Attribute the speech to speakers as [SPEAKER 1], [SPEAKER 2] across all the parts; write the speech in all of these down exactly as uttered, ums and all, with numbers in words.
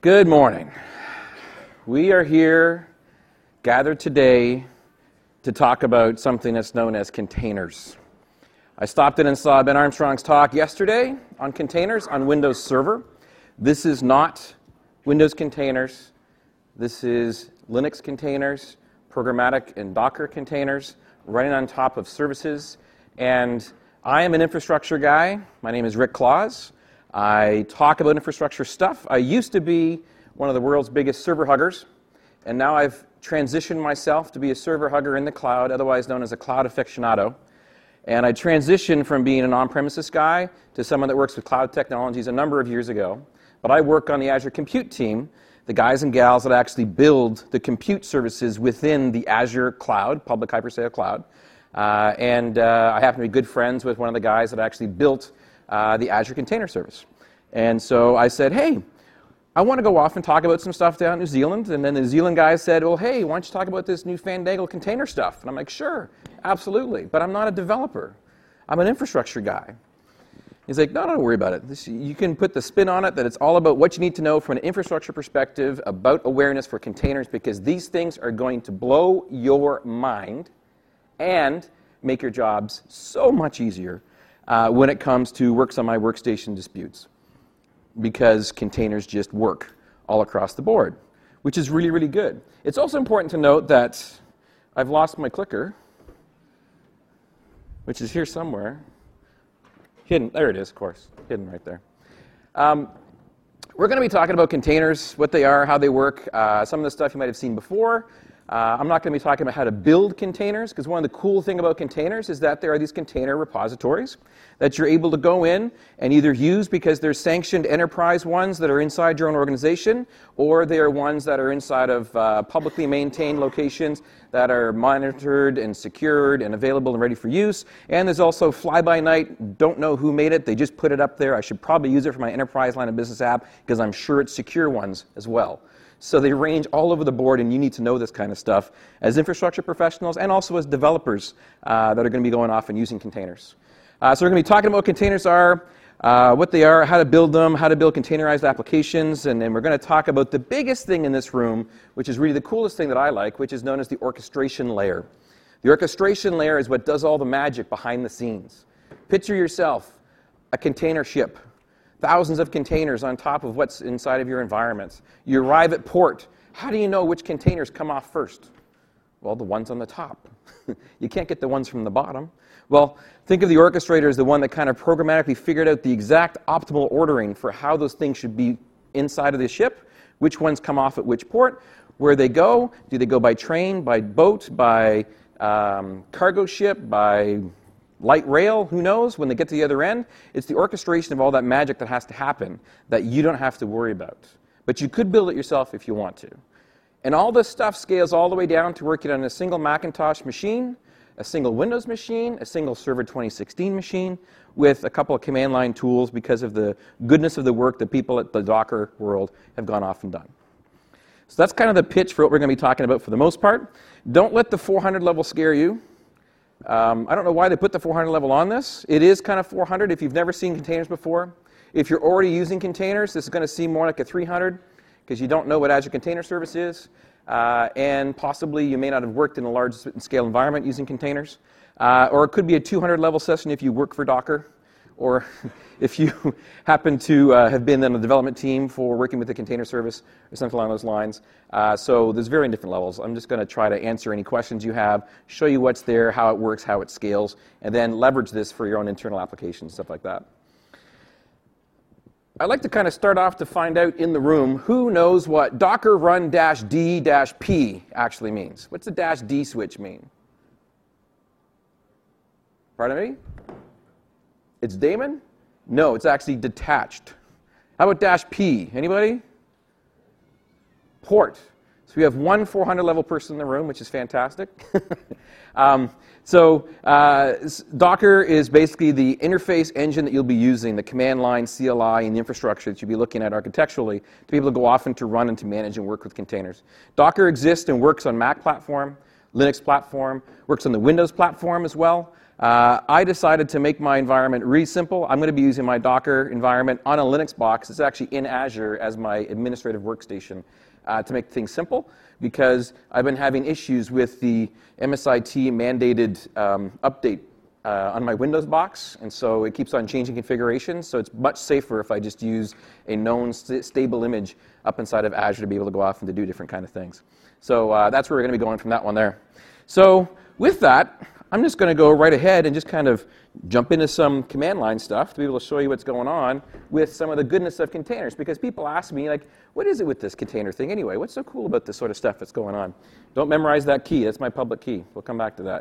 [SPEAKER 1] Good morning. We are here gathered today to talk about something that's known as containers. I stopped in and saw Ben Armstrong's talk yesterday on containers on Windows Server. This is not Windows containers. This is Linux containers, programmatic and Docker containers running on top of services. And I am an infrastructure guy. My name is Rick Claus. I talk about infrastructure stuff. I used to be one of the world's biggest server huggers, and now I've transitioned myself to be a server hugger in the cloud, otherwise known as a cloud aficionado. And I transitioned from being an on-premises guy to someone that works with cloud technologies a number of years ago. But I work on the Azure Compute team, the guys and gals that actually build the compute services within the Azure cloud, public hyperscale cloud. Uh, and uh, I happen to be good friends with one of the guys that actually built uh, the Azure Container Service. And so I said, hey, I want to go off and talk about some stuff down in New Zealand. And then the New Zealand guy said, well, hey, why don't you talk about this new fandangled container stuff? And I'm like, sure, absolutely. But I'm not a developer. I'm an infrastructure guy. He's like, no, don't worry about it. This, you can put the spin on it that it's all about what you need to know from an infrastructure perspective about awareness for containers, because these things are going to blow your mind and make your jobs so much easier uh, when it comes to works on my workstation disputes, because containers just work all across the board, which is really, really good. It's also important to note that I've lost my clicker, which is here somewhere. Hidden, there it is, of course, hidden right there. Um, we're going to be talking about containers, what they are, how they work, uh, some of the stuff you might have seen before. Uh, I'm not going to be talking about how to build containers, because one of the cool things about containers is that there are these container repositories that you're able to go in and either use because they're sanctioned enterprise ones that are inside your own organization, or they are ones that are inside of uh, publicly maintained locations that are monitored and secured and available and ready for use. And there's also fly-by-night, don't know who made it, they just put it up there. I should probably use it for my enterprise line of business app because I'm sure it's secure ones as well. So they range all over the board, and you need to know this kind of stuff as infrastructure professionals and also as developers uh, that are going to be going off and using containers. Uh, so we're going to be talking about what containers are, uh, what they are, how to build them, how to build containerized applications, and then we're going to talk about the biggest thing in this room, which is really the coolest thing that I like, which is known as the orchestration layer. The orchestration layer is what does all the magic behind the scenes. Picture yourself a container ship. Thousands of containers on top of what's inside of your environments. You arrive at port. How do you know which containers come off first? Well, the ones on the top. You can't get the ones from the bottom. Well, think of the orchestrator as the one that kind of programmatically figured out the exact optimal ordering for how those things should be inside of the ship, which ones come off at which port, where they go. Do they go by train, by boat, by um, cargo ship, by light rail, who knows, when they get to the other end? It's the orchestration of all that magic that has to happen that you don't have to worry about. But you could build it yourself if you want to. And all this stuff scales all the way down to working on a single Macintosh machine, a single Windows machine, a single Server twenty sixteen machine, with a couple of command line tools because of the goodness of the work that people at the Docker world have gone off and done. So that's kind of the pitch for what we're going to be talking about for the most part. Don't let the four hundred level scare you. Um, I don't know why they put the four hundred level on this. It is kind of four hundred if you've never seen containers before. If you're already using containers, this is going to seem more like a three hundred because you don't know what Azure Container Service is. Uh, and possibly you may not have worked in a large scale environment using containers. Uh, or it could be a two hundred level session if you work for Docker. Or if you happen to uh, have been on the development team for working with the container service or something along those lines. Uh, so there's varying different levels. I'm just going to try to answer any questions you have, show you what's there, how it works, how it scales, and then leverage this for your own internal applications, stuff like that. I'd like to kind of start off to find out in the room who knows what Docker run dash D dash P actually means. What's the dash D switch mean? Pardon me? It's daemon? No, it's actually detached. How about dash P? Anybody? Port. So we have one four hundred level person in the room, which is fantastic. um, so uh, Docker is basically the interface engine that you'll be using, the command line, C L I, and the infrastructure that you'll be looking at architecturally to be able to go off and to run and to manage and work with containers. Docker exists and works on Mac platform, Linux platform, works on the Windows platform as well. Uh, I decided to make my environment really simple. I'm going to be using my Docker environment on a Linux box. It's actually in Azure as my administrative workstation uh, to make things simple, because I've been having issues with the M S I T mandated um, update uh, on my Windows box, and so it keeps on changing configurations. So it's much safer if I just use a known st stable image up inside of Azure to be able to go off and to do different kind of things. So uh, that's where we're going to be going from that one there. So with that, I'm just going to go right ahead and just kind of jump into some command line stuff to be able to show you what's going on with some of the goodness of containers. Because people ask me, like, what is it with this container thing anyway? What's so cool about this sort of stuff that's going on? Don't memorize that key. That's my public key. We'll come back to that.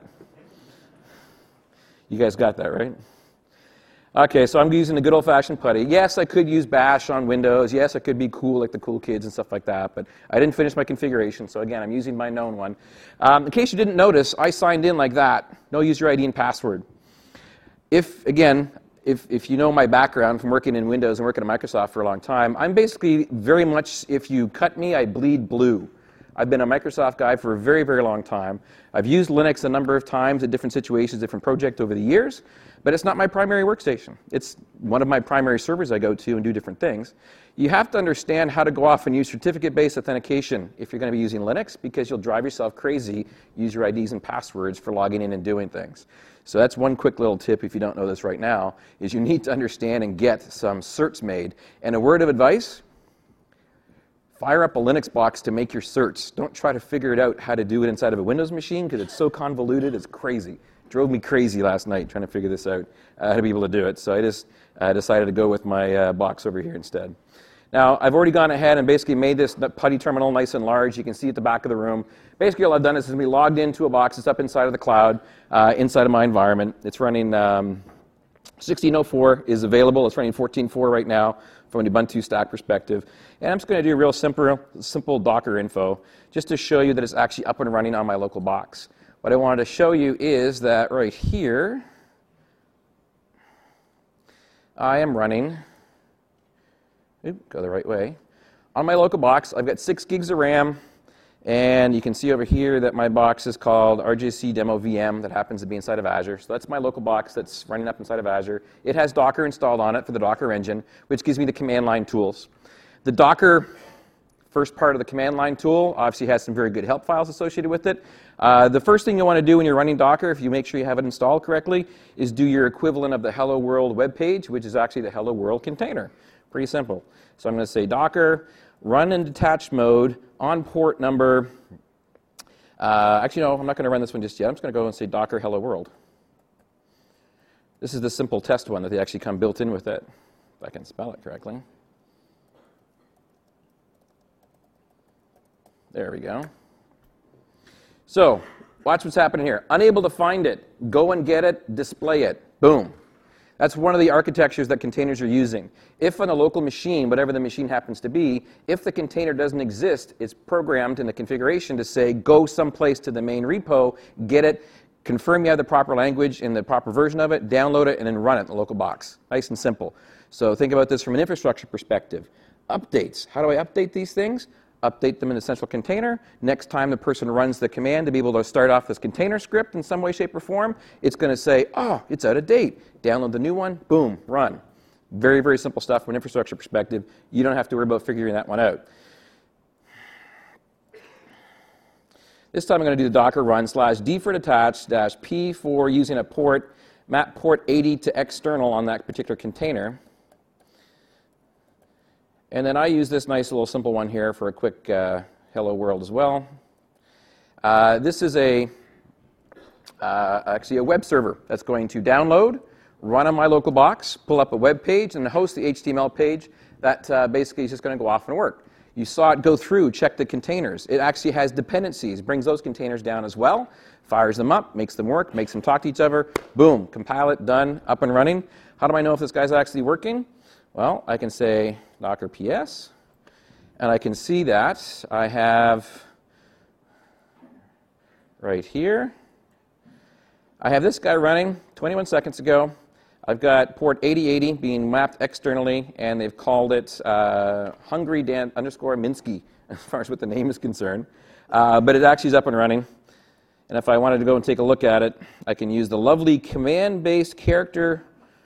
[SPEAKER 1] You guys got that, right? Okay, so I'm using the good old-fashioned putty. Yes, I could use Bash on Windows. Yes, I could be cool like the cool kids and stuff like that, but I didn't finish my configuration, so again, I'm using my known one. Um, in case you didn't notice, I signed in like that. No user I D and password. If, again, if, if you know my background from working in Windows and working at Microsoft for a long time, I'm basically very much, if you cut me, I bleed blue. I've been a Microsoft guy for a very, very long time. I've used Linux a number of times in different situations, different projects over the years, but it's not my primary workstation. It's one of my primary servers I go to and do different things. You have to understand how to go off and use certificate-based authentication if you're going to be using Linux, because you'll drive yourself crazy, user I Ds and passwords for logging in and doing things. So that's one quick little tip if you don't know this right now, is you need to understand and get some certs made. And a word of advice, fire up a Linux box to make your certs. Don't try to figure it out how to do it inside of a Windows machine, because it's so convoluted, it's crazy. It drove me crazy last night trying to figure this out, uh, how to be able to do it. So I just uh, decided to go with my uh, box over here instead. Now, I've already gone ahead and basically made this putty terminal nice and large. You can see at the back of the room. Basically, all I've done is be logged into a box that's up inside of the cloud, uh, inside of my environment. It's running um, sixteen oh four is available. It's running fourteen point four right now from an Ubuntu stack perspective. And I'm just going to do a real simple, simple Docker info just to show you that it's actually up and running on my local box. What I wanted to show you is that right here, I am running, oop, go the right way, on my local box. I've got six gigs of RAM, and you can see over here that my box is called R J C Demo V M that happens to be inside of Azure. So that's my local box that's running up inside of Azure. It has Docker installed on it for the Docker engine, which gives me the command line tools. The Docker first part of the command line tool obviously has some very good help files associated with it. Uh, the first thing you want to do when you're running Docker, if you make sure you have it installed correctly, is do your equivalent of the Hello World web page, which is actually the Hello World container. Pretty simple. So I'm going to say Docker, run in detached mode on port number, uh, actually no, I'm not going to run this one just yet. I'm just going to go and say Docker Hello World. This is the simple test one that they actually come built in with it, if I can spell it correctly. There we go. So, watch what's happening here. Unable to find it, go and get it, display it. Boom. That's one of the architectures that containers are using. If on a local machine, whatever the machine happens to be, if the container doesn't exist, it's programmed in the configuration to say, go someplace to the main repo, get it, confirm you have the proper language and the proper version of it, download it, and then run it in the local box. Nice and simple. So think about this from an infrastructure perspective. Updates. How do I update these things? Update them in the central container. Next time the person runs the command to be able to start off this container script in some way, shape, or form, it's going to say, oh, it's out of date. Download the new one, boom, run. Very, very simple stuff from an infrastructure perspective. You don't have to worry about figuring that one out. This time I'm going to do the Docker run slash D for detached dash P for using a port, map port eighty to external on that particular container. And then I use this nice little simple one here for a quick uh, hello world as well. Uh, this is a uh, actually a web server that's going to download, run on my local box, pull up a web page, and host the H T M L page that uh, basically is just going to go off and work. You saw it go through, check the containers. It actually has dependencies, brings those containers down as well, fires them up, makes them work, makes them talk to each other. Boom, compile it, done, up and running. How do I know if this guy's actually working? Well, I can say Docker P S, and I can see that I have right here, I have this guy running twenty-one seconds ago. I've got port eighty eighty being mapped externally, and they've called it uh, Hungry Dan underscore Minsky, as far as what the name is concerned. Uh, but it actually is up and running. And if I wanted to go and take a look at it, I can use the lovely command-based character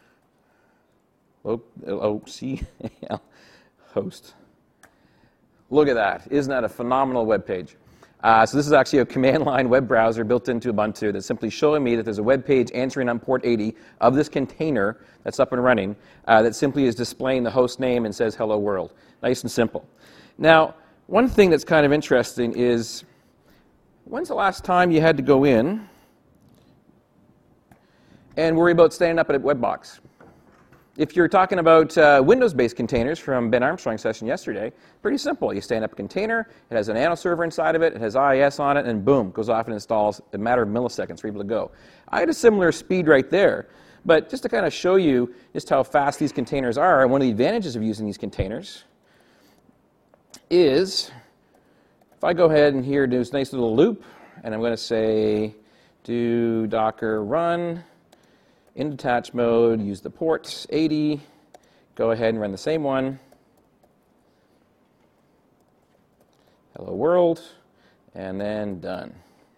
[SPEAKER 1] O O C host. Look at that. Isn't that a phenomenal web page? Uh, so this is actually a command line web browser built into Ubuntu that's simply showing me that there's a web page answering on port eighty of this container that's up and running uh, that simply is displaying the host name and says hello world. Nice and simple. Now, one thing that's kind of interesting is, when's the last time you had to go in and worry about standing up at a web box? If you're talking about uh, Windows-based containers from Ben Armstrong's session yesterday, pretty simple. You stand up a container, it has an nano server inside of it, it has I I S on it, and boom, goes off and installs in a matter of milliseconds. We're able to go. I had a similar speed right there, but just to kind of show you just how fast these containers are, and one of the advantages of using these containers is, if I go ahead and here do this nice little loop, and I'm going to say do docker run in detached mode, use the port eighty, go ahead and run the same one. Hello world, and then done.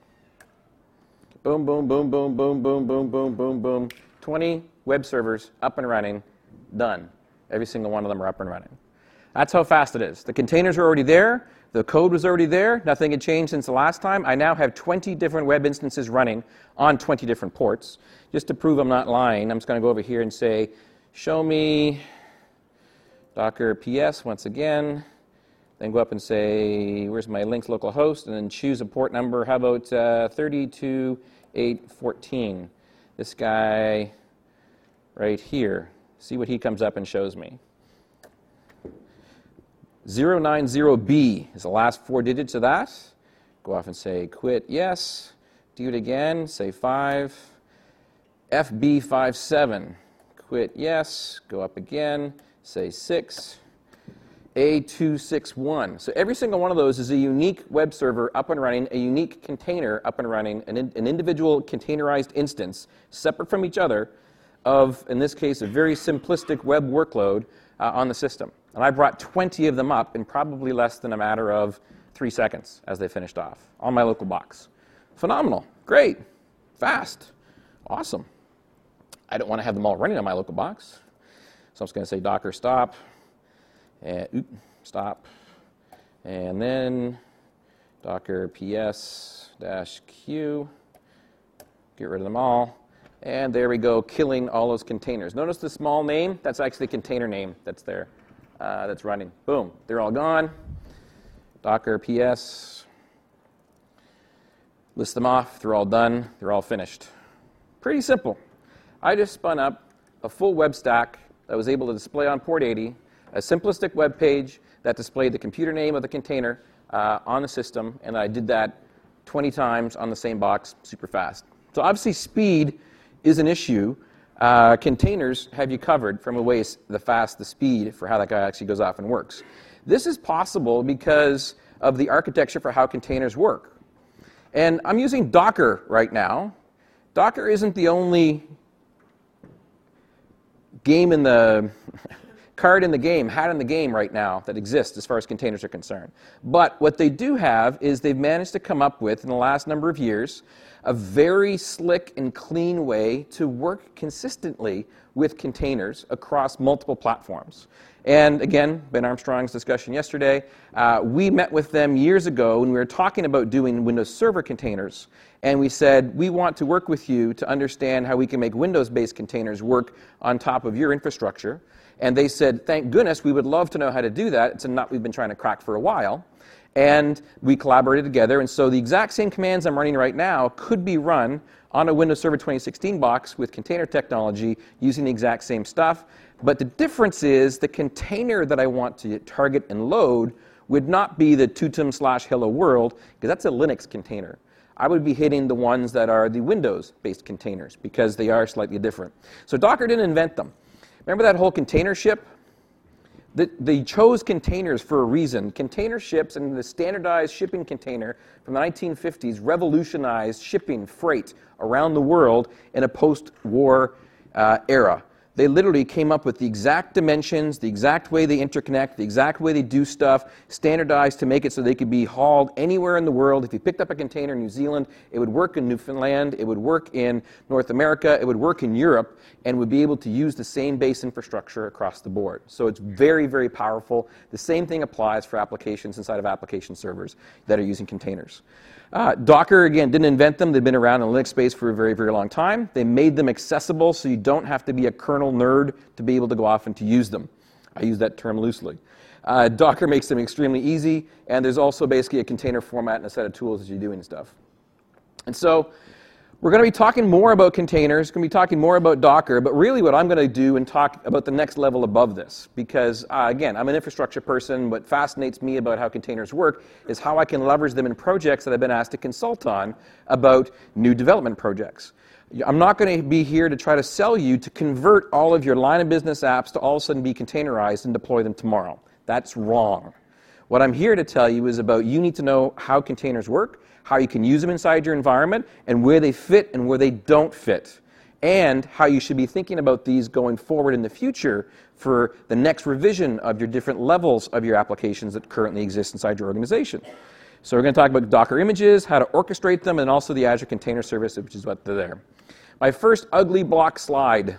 [SPEAKER 1] Boom, boom, boom, boom, boom, boom, boom, boom, boom, boom. twenty web servers up and running, done. Every single one of them are up and running. That's how fast it is. The containers are already there. The code was already there. Nothing had changed since the last time. I now have twenty different web instances running on twenty different ports. Just to prove I'm not lying, I'm just going to go over here and say, show me docker P S once again. Then go up and say, where's my Linux localhost? And then choose a port number. How about uh, thirty-two eight fourteen? This guy right here. See what he comes up and shows me. zero nine zero B is the last four digits of that. Go off and say quit, yes. Do it again, say five. F B five seven, quit, yes. Go up again, say six. A two six one. So every single one of those is a unique web server up and running, a unique container up and running, an, in, an individual containerized instance separate from each other of, in this case, a very simplistic web workload uh, on the system. And I brought twenty of them up in probably less than a matter of three seconds as they finished off on my local box. Phenomenal. Great. Fast. Awesome. I don't want to have them all running on my local box. So I'm just going to say docker stop. And oop, stop. And then docker ps dash q. Get rid of them all. And there we go, killing all those containers. Notice the small name? That's actually the container name that's there. Uh, that's running. Boom, they're all gone. Docker ps, list them off, they're all done, they're all finished. Pretty simple. I just spun up a full web stack that was able to display on port eighty, a simplistic web page that displayed the computer name of the container uh, on the system, and I did that twenty times on the same box, super fast. So obviously speed is an issue. Uh, containers have you covered from a ways the fast, the speed for how that guy actually goes off and works. This is possible because of the architecture for how containers work. And I'm using Docker right now. Docker isn't the only game in the card in the game, hat in the game right now that exists as far as containers are concerned. But what they do have is they've managed to come up with, in the last number of years, a very slick and clean way to work consistently with containers across multiple platforms. And again, Ben Armstrong's discussion yesterday, uh, we met with them years ago when we were talking about doing Windows Server containers. And we said, we want to work with you to understand how we can make Windows-based containers work on top of your infrastructure. And they said, thank goodness, we would love to know how to do that. It's a nut we've been trying to crack for a while. And we collaborated together. And so the exact same commands I'm running right now could be run on a Windows Server twenty sixteen box with container technology using the exact same stuff. But the difference is the container that I want to target and load would not be the tutum slash hello world, because that's a Linux container. I would be hitting the ones that are the Windows-based containers, because they are slightly different. So Docker didn't invent them. Remember that whole container ship? They chose containers for a reason. Container ships and the standardized shipping container from the nineteen fifties revolutionized shipping freight around the world in a post-war uh, era. They literally came up with the exact dimensions, the exact way they interconnect, the exact way they do stuff, standardized to make it so they could be hauled anywhere in the world. If you picked up a container in New Zealand, it would work in Newfoundland, it would work in North America, it would work in Europe, and would be able to use the same base infrastructure across the board. So it's very, very powerful. The same thing applies for applications inside of application servers that are using containers. Uh, Docker, again, didn't invent them. They've been around in the Linux space for a very, very long time. They made them accessible so you don't have to be a kernel nerd to be able to go off and to use them. I use that term loosely. Uh, Docker makes them extremely easy, and there's also basically a container format and a set of tools as you're doing stuff. And so we're going to be talking more about containers, going to be talking more about Docker, but really what I'm going to do and talk about the next level above this, because uh, again, I'm an infrastructure person. What fascinates me about how containers work is how I can leverage them in projects that I've been asked to consult on about new development projects. I'm not going to be here to try to sell you to convert all of your line of business apps to all of a sudden be containerized and deploy them tomorrow. That's wrong. What I'm here to tell you is about you need to know how containers work, how you can use them inside your environment, and where they fit and where they don't fit, and how you should be thinking about these going forward in the future for the next revision of your different levels of your applications that currently exist inside your organization. So we're going to talk about Docker images, how to orchestrate them, and also the Azure Container Service, which is what they're there. My first ugly block slide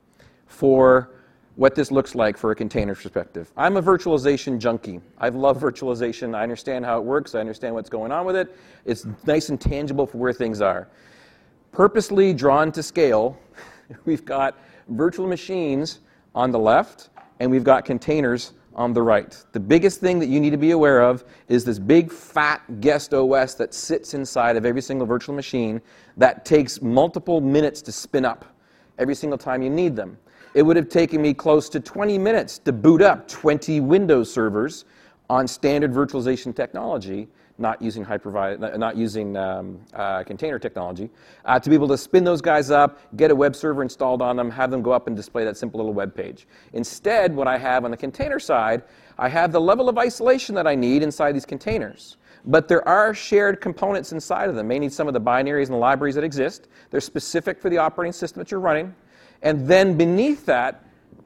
[SPEAKER 1] for what this looks like for a container perspective. I'm a virtualization junkie. I love virtualization. I understand how it works. I understand what's going on with it. It's nice and tangible for where things are. Purposely drawn to scale, we've got virtual machines on the left, and we've got containers on the right. The biggest thing that you need to be aware of is this big, fat guest O S that sits inside of every single virtual machine that takes multiple minutes to spin up every single time you need them. It would have taken me close to twenty minutes to boot up twenty Windows servers on standard virtualization technology, not using hypervisor, not using um, uh, container technology, uh, to be able to spin those guys up, get a web server installed on them, have them go up and display that simple little web page. Instead, what I have on the container side, I have the level of isolation that I need inside these containers. But there are shared components inside of them. They need some of the binaries and the libraries that exist. They're specific for the operating system that you're running. And then beneath that,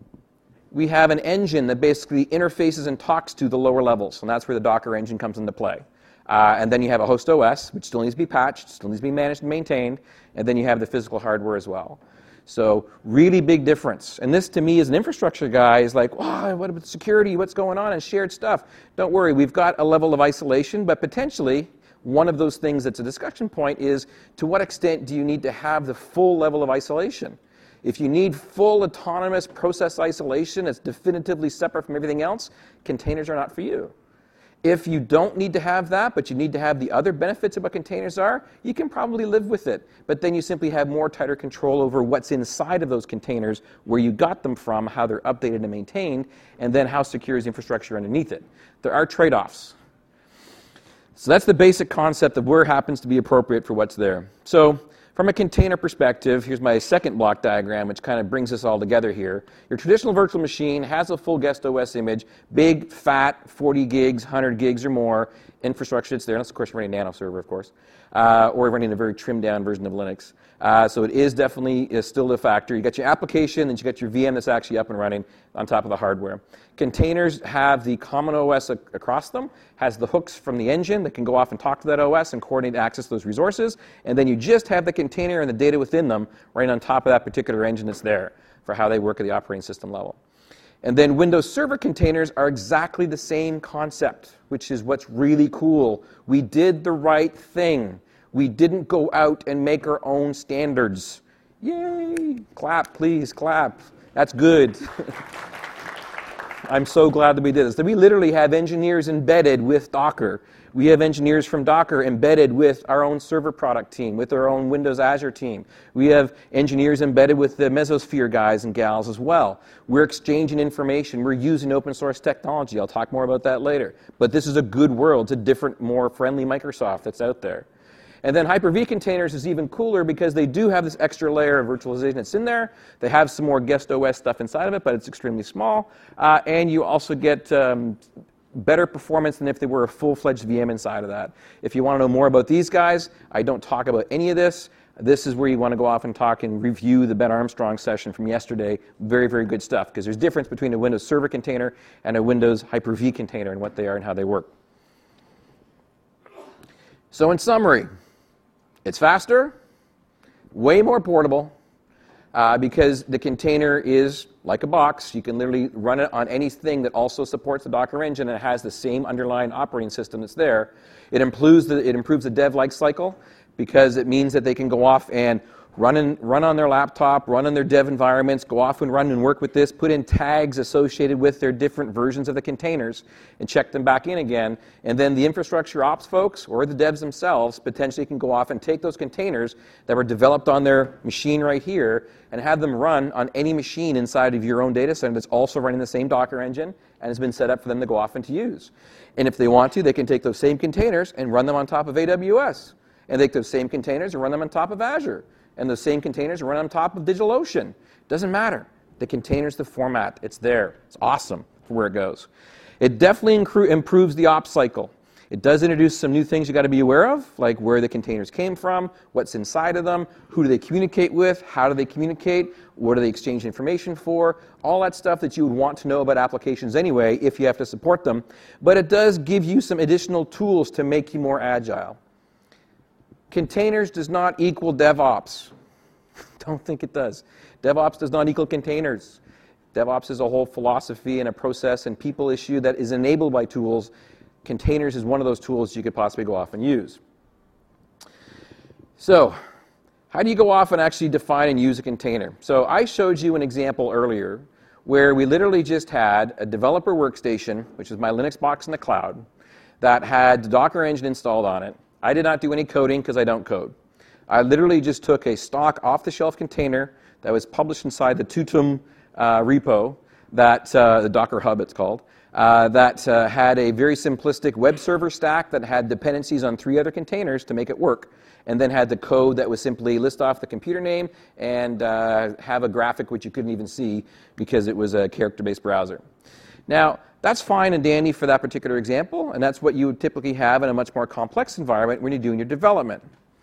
[SPEAKER 1] we have an engine that basically interfaces and talks to the lower levels. And that's where the Docker engine comes into play. Uh, and then you have a host O S, which still needs to be patched, still needs to be managed and maintained. And then you have the physical hardware as well. So really big difference. And this, to me, as an infrastructure guy, is like, wow, what about security? What's going on? And shared stuff. Don't worry, we've got a level of isolation, but potentially one of those things that's a discussion point is, to what extent do you need to have the full level of isolation? If you need full autonomous process isolation that's definitively separate from everything else, containers are not for you. If you don't need to have that, but you need to have the other benefits of what containers are, you can probably live with it. But then you simply have more tighter control over what's inside of those containers, where you got them from, how they're updated and maintained, and then how secure is the infrastructure underneath it. There are trade-offs. So that's the basic concept of where happens to be appropriate for what's there. So from a container perspective, here's my second block diagram, which kind of brings this all together here. Your traditional virtual machine has a full guest O S image, big, fat, forty gigs, one hundred gigs or more infrastructure. It's there. Unless, of course, you're running a nano server, of course, uh, or running a very trimmed-down version of Linux. Uh, so it is definitely is still a factor. You got your application, and you got your V M that's actually up and running on top of the hardware. Containers have the common O S ac across them, has the hooks from the engine that can go off and talk to that O S and coordinate access to those resources, and then you just have the container and the data within them right on top of that particular engine that's there for how they work at the operating system level. And then Windows Server containers are exactly the same concept, which is what's really cool. We did the right thing. We didn't go out and make our own standards. Yay! Clap, please, clap. That's good. I'm so glad that we did this. That we literally have engineers embedded with Docker. We have engineers from Docker embedded with our own server product team, with our own Windows Azure team. We have engineers embedded with the Mesosphere guys and gals as well. We're exchanging information. We're using open source technology. I'll talk more about that later. But this is a good world. It's a different, more friendly Microsoft that's out there. And then Hyper-V containers is even cooler because they do have this extra layer of virtualization that's in there. They have some more guest O S stuff inside of it, but it's extremely small. Uh, and you also get um, better performance than if they were a full-fledged V M inside of that. If you want to know more about these guys, I don't talk about any of this. This is where you want to go off and talk and review the Ben Armstrong session from yesterday. Very, very good stuff, because there's a difference between a Windows Server container and a Windows Hyper-V container and what they are and how they work. So in summary, it's faster, way more portable, uh, because the container is like a box. You can literally run it on anything that also supports the Docker engine and it has the same underlying operating system that's there. It improves the, it improves the dev life cycle, because it means that they can go off and run, in, run on their laptop, run in their dev environments, go off and run and work with this, put in tags associated with their different versions of the containers, and check them back in again. And then the infrastructure ops folks, or the devs themselves, potentially can go off and take those containers that were developed on their machine right here and have them run on any machine inside of your own data center that's also running the same Docker engine and has been set up for them to go off and to use. And if they want to, they can take those same containers and run them on top of A W S. And take those same containers and run them on top of Azure. And those same containers run on top of DigitalOcean. Doesn't matter. The container's the format. It's there. It's awesome for where it goes. It definitely improves the ops cycle. It does introduce some new things you got to be aware of, like where the containers came from, what's inside of them, who do they communicate with, how do they communicate, what do they exchange information for, all that stuff that you would want to know about applications anyway if you have to support them. But it does give you some additional tools to make you more agile. Containers does not equal DevOps. Don't think it does. DevOps does not equal containers. DevOps is a whole philosophy and a process and people issue that is enabled by tools. Containers is one of those tools you could possibly go off and use. So, how do you go off and actually define and use a container? So I showed you an example earlier where we literally just had a developer workstation, which is my Linux box in the cloud, that had the Docker engine installed on it. I did not do any coding because I don't code. I literally just took a stock off-the-shelf container that was published inside the Tutum uh, repo, that uh, the Docker Hub it's called, uh, that uh, had a very simplistic web server stack that had dependencies on three other containers to make it work, and then had the code that was simply list off the computer name and uh, have a graphic which you couldn't even see because it was a character-based browser. Now, that's fine and dandy for that particular example, and that's what you would typically have in a much more complex environment when you're doing your development.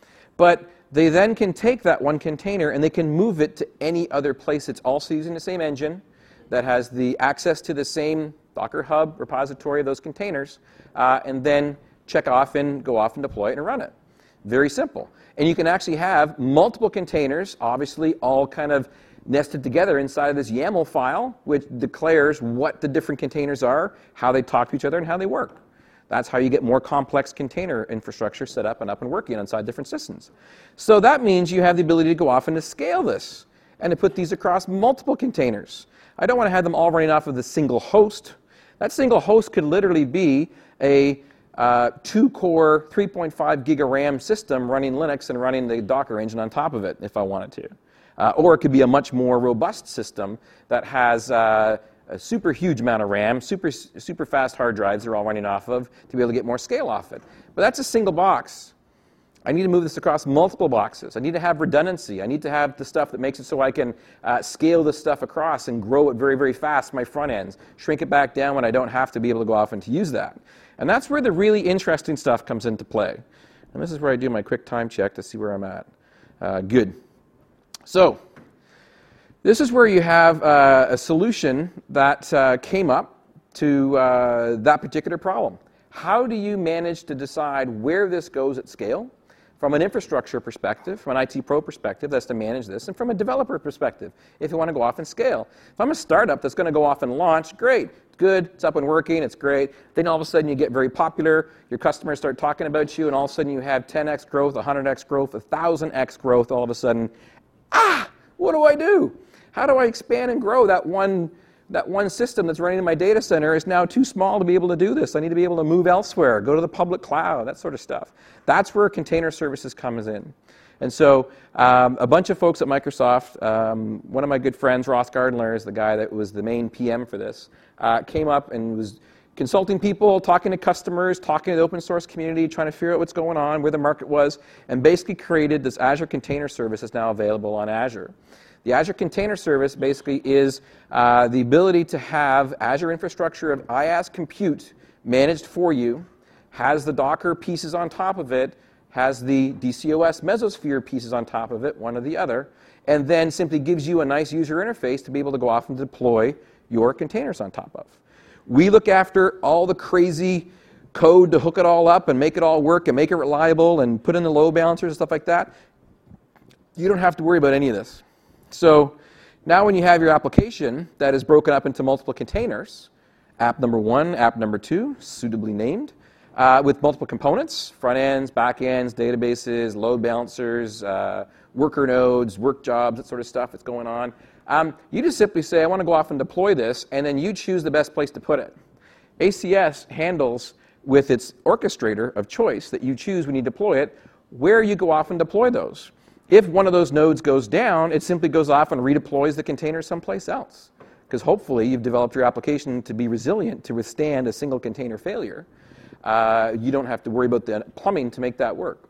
[SPEAKER 1] But they then can take that one container and they can move it to any other place that's also using the same engine, that has the access to the same Docker Hub repository of those containers, uh, and then check off and go off and deploy it and run it. Very simple. And you can actually have multiple containers, obviously all kind of nested together inside of this YAML file, which declares what the different containers are, how they talk to each other, and how they work. That's how you get more complex container infrastructure set up and up and working inside different systems. So that means you have the ability to go off and to scale this and to put these across multiple containers. I don't want to have them all running off of the single host. That single host could literally be a uh, two-core, three point five gig of RAM system running Linux and running the Docker engine on top of it if I wanted to. Uh, or it could be a much more robust system that has uh, a super huge amount of RAM, super, super fast hard drives they're all running off of to be able to get more scale off it. But that's a single box. I need to move this across multiple boxes. I need to have redundancy. I need to have the stuff that makes it so I can uh, scale this stuff across and grow it very, very fast, my front ends, shrink it back down when I don't have to be able to go off and to use that. And that's where the really interesting stuff comes into play. And this is where I do my quick time check to see where I'm at. Uh, good. So, this is where you have uh, a solution that uh, came up to uh, that particular problem. How do you manage to decide where this goes at scale? From an infrastructure perspective, from an I T pro perspective, that's to manage this, and from a developer perspective, if you want to go off and scale. If I'm a startup that's going to go off and launch, great, it's good, it's up and working, it's great. Then all of a sudden you get very popular, your customers start talking about you, and all of a sudden you have ten x growth, one hundred x growth, one thousand x growth all of a sudden. Ah, what do I do? How do I expand and grow that one that one system that's running in my data center is now too small to be able to do this. I need to be able to move elsewhere, go to the public cloud, that sort of stuff. That's where container services comes in. And so um, a bunch of folks at Microsoft, um, one of my good friends, Ross Gardner, is the guy that was the main P M for this, uh, came up and was consulting people, talking to customers, talking to the open source community, trying to figure out what's going on, where the market was, and basically created this Azure Container Service that's now available on Azure. The Azure Container Service basically is uh, the ability to have Azure infrastructure of IaaS compute managed for you, has the Docker pieces on top of it, has the D C O S Mesosphere pieces on top of it, one or the other, and then simply gives you a nice user interface to be able to go off and deploy your containers on top of. We look after all the crazy code to hook it all up and make it all work and make it reliable and put in the load balancers and stuff like that. You don't have to worry about any of this. So now when you have your application that is broken up into multiple containers, app number one, app number two, suitably named, uh, with multiple components, front ends, back ends, databases, load balancers, uh, worker nodes, work jobs, that sort of stuff that's going on. Um, you just simply say, I want to go off and deploy this, and then you choose the best place to put it. A C S handles, with its orchestrator of choice that you choose when you deploy it, where you go off and deploy those. If one of those nodes goes down, it simply goes off and redeploys the container someplace else. Because hopefully you've developed your application to be resilient, to withstand a single container failure. Uh, you don't have to worry about the plumbing to make that work.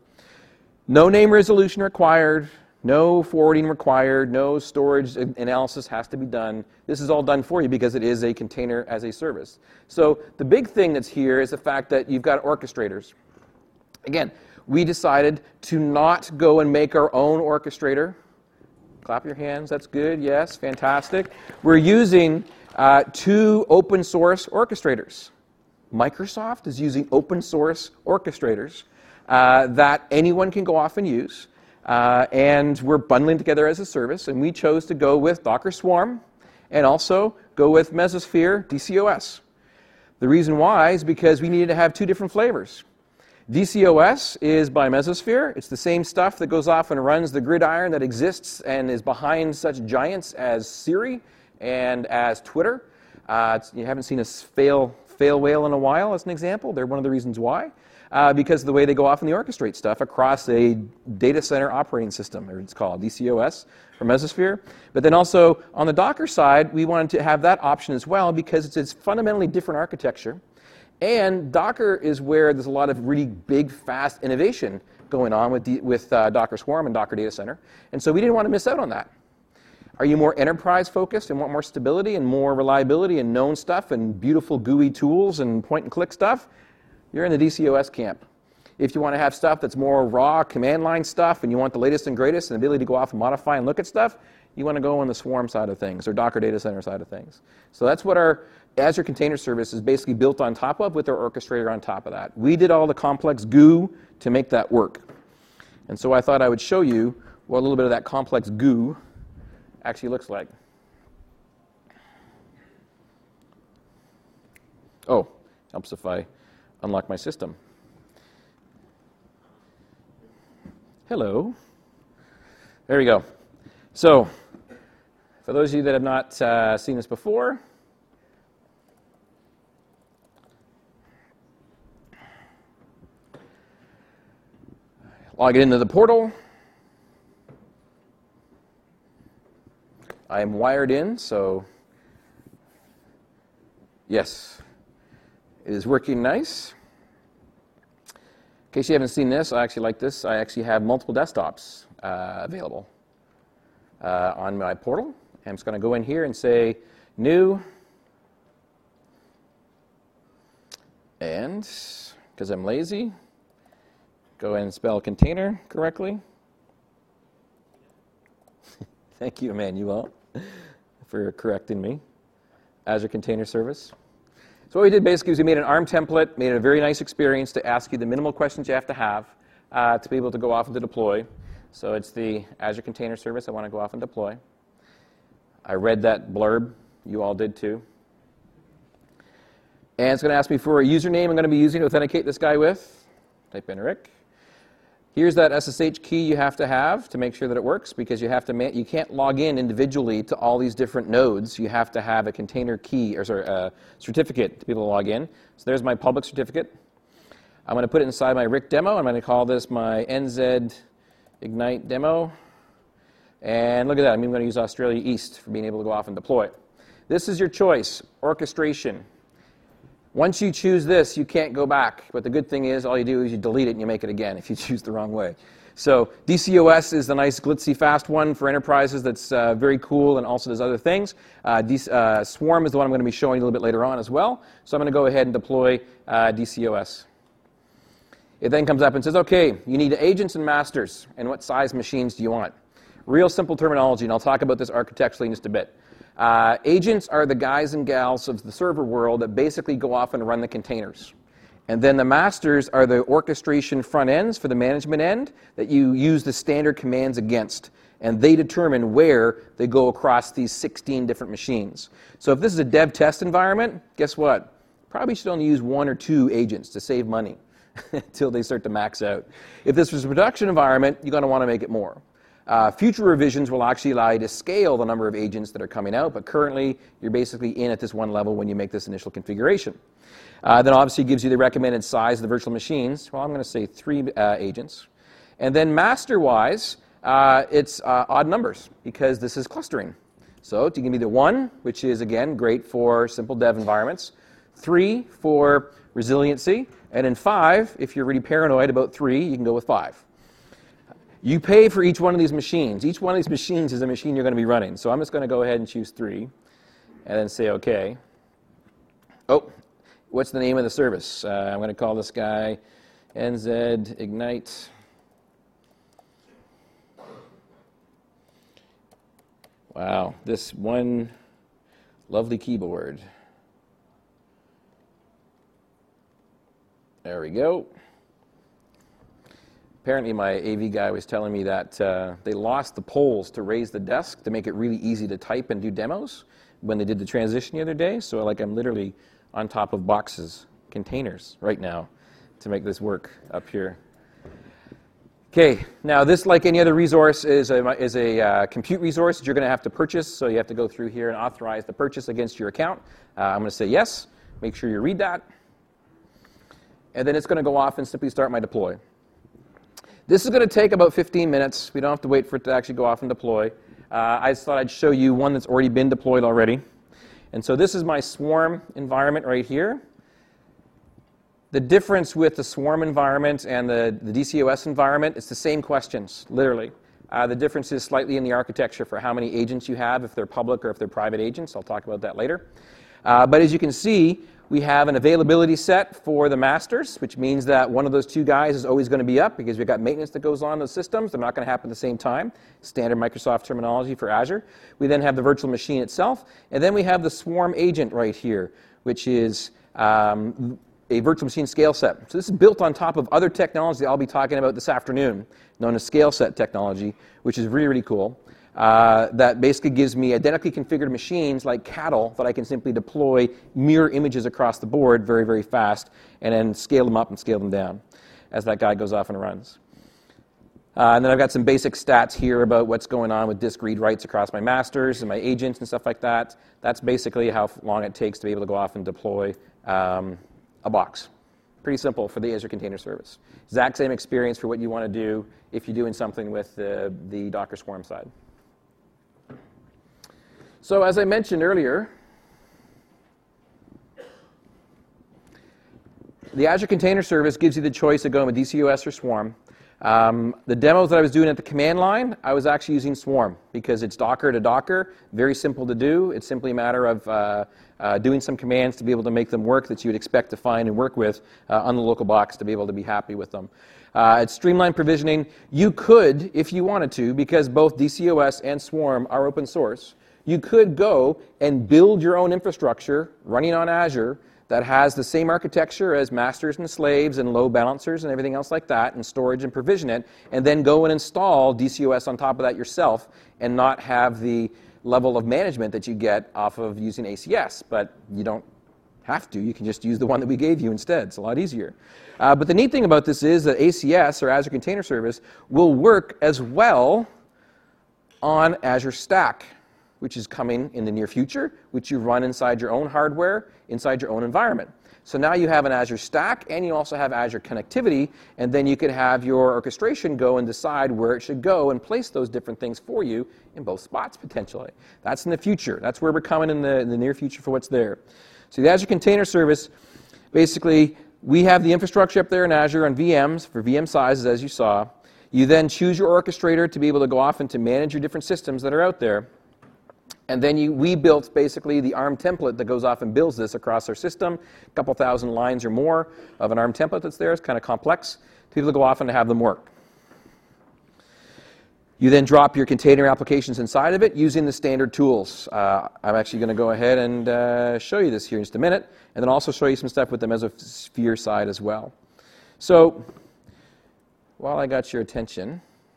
[SPEAKER 1] No name resolution required, no forwarding required, no storage analysis has to be done. This is all done for you because it is a container as a service. So the big thing that's here is the fact that you've got orchestrators. Again, we decided to not go and make our own orchestrator. Clap your hands, that's good, yes, fantastic. We're using uh, two open source orchestrators. Microsoft is using open source orchestrators uh, that anyone can go off and use. Uh, and we're bundling together as a service, and we chose to go with Docker Swarm and also go with Mesosphere D C O S. The reason why is because we needed to have two different flavors. D C O S is by Mesosphere. It's the same stuff that goes off and runs the gridiron that exists and is behind such giants as Siri and as Twitter. Uh, you haven't seen us fail, fail whale in a while, as an example. They're one of the reasons why. Uh, because of the way they go off and they orchestrate stuff across a data center operating system, or it's called D C O S for Mesosphere. But then also on the Docker side, we wanted to have that option as well because it's, it's fundamentally different architecture. And Docker is where there's a lot of really big, fast innovation going on with, D, with uh, Docker Swarm and Docker Data Center. And so we didn't want to miss out on that. Are you more enterprise focused and want more stability and more reliability and known stuff and beautiful G U I tools and point and click stuff? You're in the D C O S camp. If you want to have stuff that's more raw command line stuff and you want the latest and greatest and the ability to go off and modify and look at stuff, you want to go on the Swarm side of things or Docker Data Center side of things. So that's what our Azure Container Service is basically built on top of with our orchestrator on top of that. We did all the complex G U I to make that work. And so I thought I would show you what a little bit of that complex G U I actually looks like. Oh, helps if I unlock my system. Hello. There we go. So, for those of you that have not uh, seen this before, log it into the portal. I am wired in, so yes. It is working nice. In case you haven't seen this, I actually like this. I actually have multiple desktops uh, available uh, on my portal. I'm just going to go in here and say new. And, because I'm lazy, go ahead and spell container correctly. Thank you, Emmanuel, for correcting me. Azure Container Service. So what we did basically is we made an ARM template, made it a very nice experience to ask you the minimal questions you have to have uh, to be able to go off and to deploy. So it's the Azure Container Service I want to go off and deploy. I read that blurb. You all did too. And it's going to ask me for a username I'm going to be using to authenticate this guy with. Type in Rick. Here's that S S H key you have to have to make sure that it works, because you have to man- you can't log in individually to all these different nodes. You have to have a container key, or sorry, a certificate to be able to log in. So there's my public certificate. I'm going to put it inside my Rick demo. I'm going to call this my N Z Ignite demo. And look at that. I'm even going to use Australia East for being able to go off and deploy. This is your choice, orchestration. Once you choose this, you can't go back. But the good thing is, all you do is you delete it and you make it again if you choose the wrong way. So D C O S is the nice, glitzy, fast one for enterprises that's uh, very cool and also does other things. Uh, D- uh, Swarm is the one I'm going to be showing you a little bit later on as well. So I'm going to go ahead and deploy uh, D C O S. It then comes up and says, okay, you need agents and masters, and what size machines do you want? Real simple terminology, and I'll talk about this architecturally in just a bit. Uh, agents are the guys and gals of the server world that basically go off and run the containers. And then the masters are the orchestration front ends for the management end that you use the standard commands against. And they determine where they go across these sixteen different machines. So if this is a dev test environment, guess what? Probably should only use one or two agents to save money until they start to max out. If this was a production environment, you're going to want to make it more. Uh, future revisions will actually allow you to scale the number of agents that are coming out, but currently you're basically in at this one level when you make this initial configuration. Uh, then obviously it gives you the recommended size of the virtual machines. Well, I'm going to say three uh, agents. And then master-wise, uh, it's uh, odd numbers because this is clustering. So you can be the one, which is, again, great for simple dev environments. Three for resiliency. And then five, if you're really paranoid about three, you can go with five. You pay for each one of these machines. Each one of these machines is a machine you're going to be running. So I'm just going to go ahead and choose three and then say OK. Oh, what's the name of the service? Uh, I'm going to call this guy N Z Ignite. Wow, this one lovely keyboard. There we go. Apparently my A V guy was telling me that uh, they lost the poles to raise the desk to make it really easy to type and do demos when they did the transition the other day. So like I'm literally on top of boxes, containers right now to make this work up here. Okay, now this, like any other resource, is a, is a uh, compute resource that you're going to have to purchase. So you have to go through here and authorize the purchase against your account. Uh, I'm going to say yes. Make sure you read that. And then it's going to go off and simply start my deploy. This is going to take about fifteen minutes. We don't have to wait for it to actually go off and deploy. Uh, I just thought I'd show you one that's already been deployed already. And so this is my Swarm environment right here. The difference with the Swarm environment and the, the D C O S environment, it's the same questions, literally. Uh, the difference is slightly in the architecture for how many agents you have, if they're public or if they're private agents. I'll talk about that later. Uh, but as you can see, we have an availability set for the masters, which means that one of those two guys is always going to be up because we've got maintenance that goes on in those systems. They're not going to happen at the same time. Standard Microsoft terminology for Azure. We then have the virtual machine itself. And then we have the Swarm agent right here, which is um, a virtual machine scale set. So this is built on top of other technology that I'll be talking about this afternoon, known as scale set technology, which is really, really cool. Uh, that basically gives me identically configured machines like cattle that I can simply deploy mirror images across the board very, very fast and then scale them up and scale them down as that guy goes off and runs. Uh, and then I've got some basic stats here about what's going on with disk read writes across my masters and my agents and stuff like that. That's basically how long it takes to be able to go off and deploy um, a box. Pretty simple for the Azure Container Service. Exact same experience for what you want to do if you're doing something with the, the Docker Swarm side. So as I mentioned earlier, the Azure Container Service gives you the choice of going with D C O S or Swarm. Um, the demos that I was doing at the command line, I was actually using Swarm because it's Docker to Docker, very simple to do. It's simply a matter of uh, uh, doing some commands to be able to make them work that you would expect to find and work with uh, on the local box to be able to be happy with them. Uh, it's streamlined provisioning. You could, if you wanted to, because both D C O S and Swarm are open source, you could go and build your own infrastructure running on Azure that has the same architecture as masters and slaves and load balancers and everything else like that, and storage and provision it, and then go and install D C O S on top of that yourself and not have the level of management that you get off of using A C S. But you don't have to. You can just use the one that we gave you instead. It's a lot easier. Uh, but the neat thing about this is that A C S, or Azure Container Service, will work as well on Azure Stack, which is coming in the near future, which you run inside your own hardware, inside your own environment. So now you have an Azure Stack, and you also have Azure Connectivity, and then you can have your orchestration go and decide where it should go and place those different things for you in both spots, potentially. That's in the future. That's where we're coming in the, in the near future for what's there. So the Azure Container Service, basically, we have the infrastructure up there in Azure on V Ms for V M sizes, as you saw. You then choose your orchestrator to be able to go off and to manage your different systems that are out there. And then you, we built basically the ARM template that goes off and builds this across our system. A couple thousand lines or more of an ARM template that's there. It's kind of complex to be able to go off and have them work. You then drop your container applications inside of it using the standard tools. Uh, I'm actually going to go ahead and uh, show you this here in just a minute, and then also show you some stuff with the Mesosphere side as well. So while I got your attention,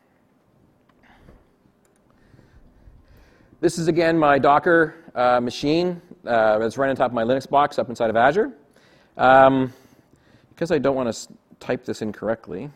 [SPEAKER 1] this is again my Docker uh, machine uh, that's running on top of my Linux box up inside of Azure. Um, because I don't want to type this incorrectly.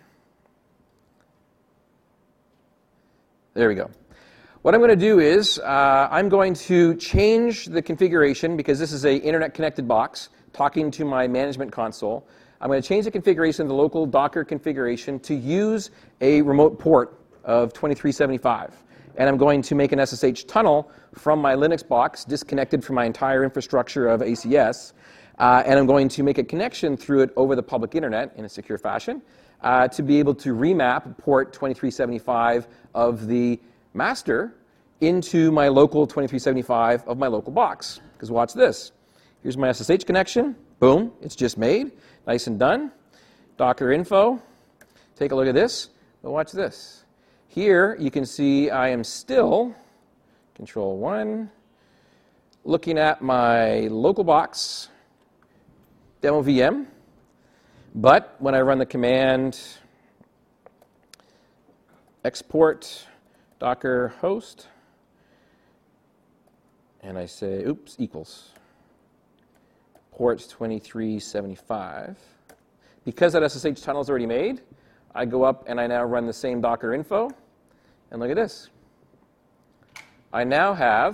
[SPEAKER 1] There we go. What I'm going to do is uh, I'm going to change the configuration, because this is an internet-connected box talking to my management console. I'm going to change the configuration of the local Docker configuration to use a remote port of twenty-three seventy-five. And I'm going to make an S S H tunnel from my Linux box, disconnected from my entire infrastructure of A C S. Uh, and I'm going to make a connection through it over the public internet in a secure fashion uh, to be able to remap port twenty-three seventy-five of the master into my local twenty-three seventy-five of my local box. Because watch this. Here's my S S H connection. Boom. It's just made. Nice and done. Docker info. Take a look at this. But watch this. Here you can see I am still, control one, looking at my local box demo V M. But when I run the command export docker host, and I say, oops, equals port twenty-three seventy-five, because that S S H tunnel is already made, I go up and I now run the same Docker info, and look at this. I now have